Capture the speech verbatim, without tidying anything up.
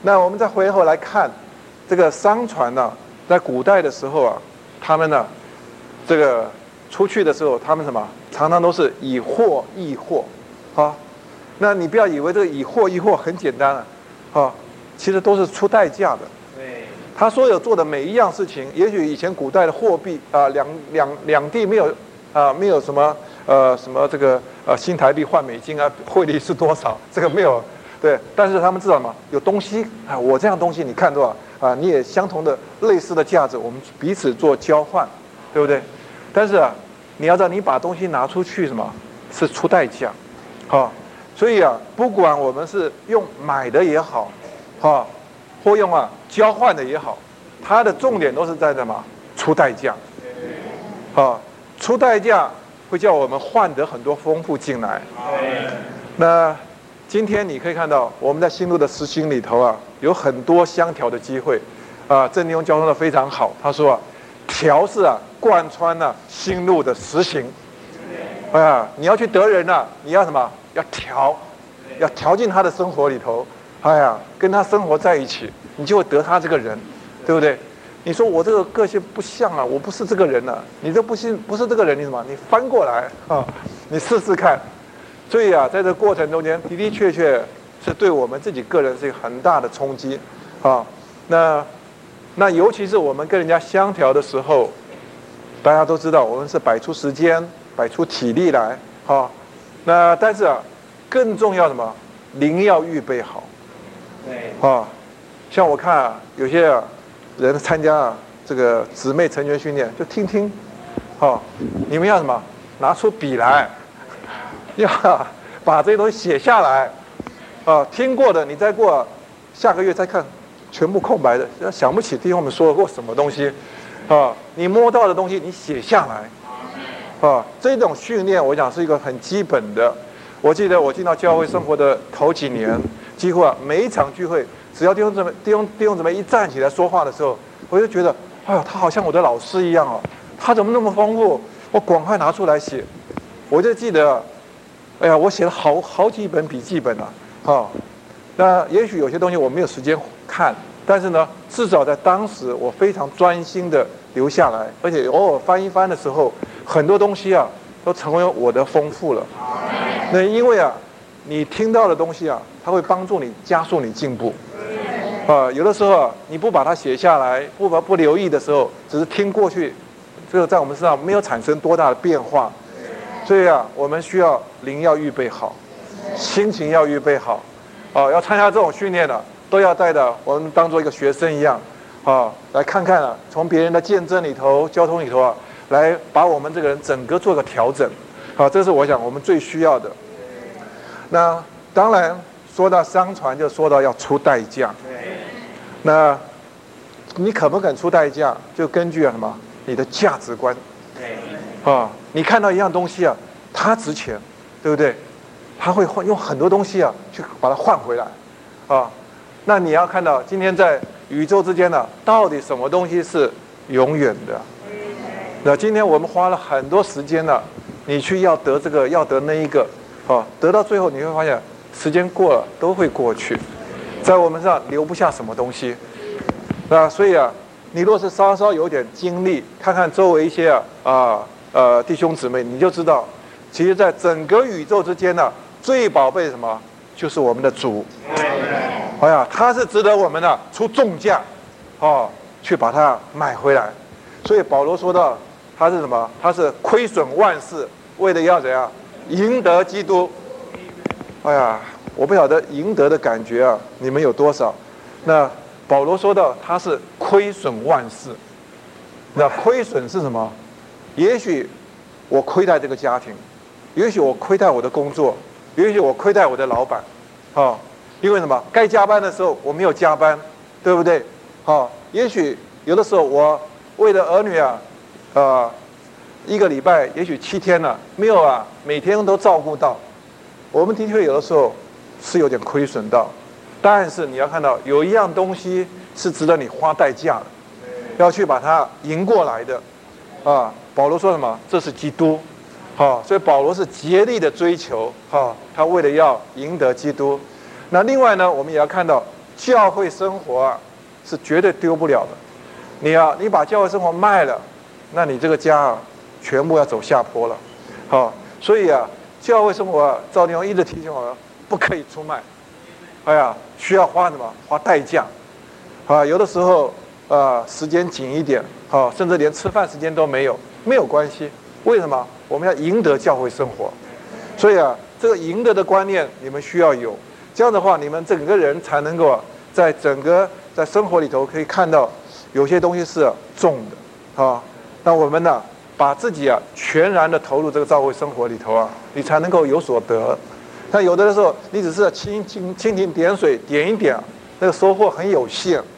那我们再回头来看，这个商船呢、啊，在古代的时候啊，他们呢，这个出去的时候，他们什么，常常都是以货易货，啊，那你不要以为这个以货易货很简单啊，啊，其实都是出代价的。 对， 他所有做的每一样事情，也许以前古代的货币啊，两两两地没有啊，没有什么呃什么这个呃新台币换美金啊，汇率是多少，这个没有。对，但是他们知道嘛，有东西啊，我这样东西你看多少啊，你也相同的类似的价值，我们彼此做交换，对不对？但是啊，你要知道，你把东西拿出去什么，是出代价，好，所以啊，不管我们是用买的也好，哈，或用啊交换的也好，它的重点都是在什么？出代价，啊，出代价会叫我们换得很多丰富进来。那今天你可以看到，我们在新路的实行里头啊，有很多相调的机会，啊，郑弟兄交通的非常好。他说啊，调是啊贯穿了、啊、新路的实行。哎呀，你要去得人啊，你要什么？要调，要调进他的生活里头。哎呀，跟他生活在一起，你就会得他这个人，对不对？你说我这个个性不像啊，我不是这个人啊，你这不是不是这个人，你什么？你翻过来啊，你试试看。所以啊，在这个过程中间，的的确确是对我们自己个人是一个很大的冲击，啊，那那尤其是我们跟人家相调的时候，大家都知道，我们是摆出时间、摆出体力来，啊，那但是啊，更重要什么？灵要预备好，对，啊，像我看啊，有些啊人参加啊这个姊妹成员训练，就听听，啊，你们要什么？拿出笔来。要把这些东西写下来，啊，听过的你再过下个月再看，全部空白的，想不起弟兄们说过什么东西，啊，你摸到的东西你写下来，啊，这种训练我讲是一个很基本的。我记得我进到教会生活的头几年，几乎啊每一场聚会，只要弟兄姊妹弟兄弟兄姊妹一站起来说话的时候，我就觉得，哎呀，他好像我的老师一样哦，他怎么那么丰富？我赶快拿出来写，我就记得。哎呀，我写了好好几本笔记本啊，哦，那也许有些东西我没有时间看，但是呢，至少在当时我非常专心的留下来，而且偶尔翻一翻的时候，很多东西啊都成为我的丰富了。那因为啊，你听到的东西啊，它会帮助你加速你进步。啊，有的时候啊，你不把它写下来，不把不留意的时候，只是听过去，这个在我们身上没有产生多大的变化。所以啊，我们需要灵要预备好，心情要预备好，啊，要参加这种训练的，都要带的，我们当做一个学生一样，啊，来看看啊，从别人的见证里头、交通里头啊，来把我们这个人整个做个调整，好，这是我想我们最需要的。那当然说到商船，就说到要出代价，那你肯不肯出代价，就根据啊什么你的价值观。啊，你看到一样东西啊，它值钱，对不对？他会换用很多东西啊，去把它换回来，啊，那你要看到今天在宇宙之间呢、啊，到底什么东西是永远的？那今天我们花了很多时间呢、啊，你去要得这个，要得那一个，啊，得到最后你会发现，时间过了都会过去，在我们身上留不下什么东西，那所以啊，你若是稍稍有点经历，看看周围一些啊啊。呃，弟兄姊妹，你就知道，其实，在整个宇宙之间呢、啊，最宝贝什么，就是我们的主。哎呀，他是值得我们呢、啊、出重价，哦，去把它买回来。所以保罗说到，他是什么？他是亏损万事，为了要怎样赢得基督。哎呀，我不晓得赢得的感觉啊，你们有多少？那保罗说到，他是亏损万事。那亏损是什么？也许我亏待这个家庭，也许我亏待我的工作，也许我亏待我的老板，哦，因为什么？该加班的时候我没有加班，对不对？哦，也许有的时候我为了儿女啊，呃，一个礼拜也许七天了、啊，没有啊，每天都照顾到，我们的确有的时候是有点亏损到，但是你要看到有一样东西是值得你花代价的，要去把它赢过来的，啊。保罗说什么？这是基督，好、哦，所以保罗是竭力的追求，哈、哦，他为了要赢得基督。那另外呢，我们也要看到教会生活啊是绝对丢不了的。你啊，你把教会生活卖了，那你这个家啊全部要走下坡了。好，所以啊，教会生活啊，赵弟兄一直提醒我们，不可以出卖。哎呀，需要花什么？花代价。啊，有的时候啊，时间紧一点，啊，甚至连吃饭时间都没有，没有关系。为什么？我们要赢得教会生活。所以啊，这个赢得的观念你们需要有。这样的话，你们整个人才能够啊，在整个在生活里头可以看到，有些东西是重的，啊，那我们呢，把自己啊全然的投入这个教会生活里头啊，你才能够有所得。但有的时候，你只是蜻蜻蜻蜓点水点一点，那个收获很有限。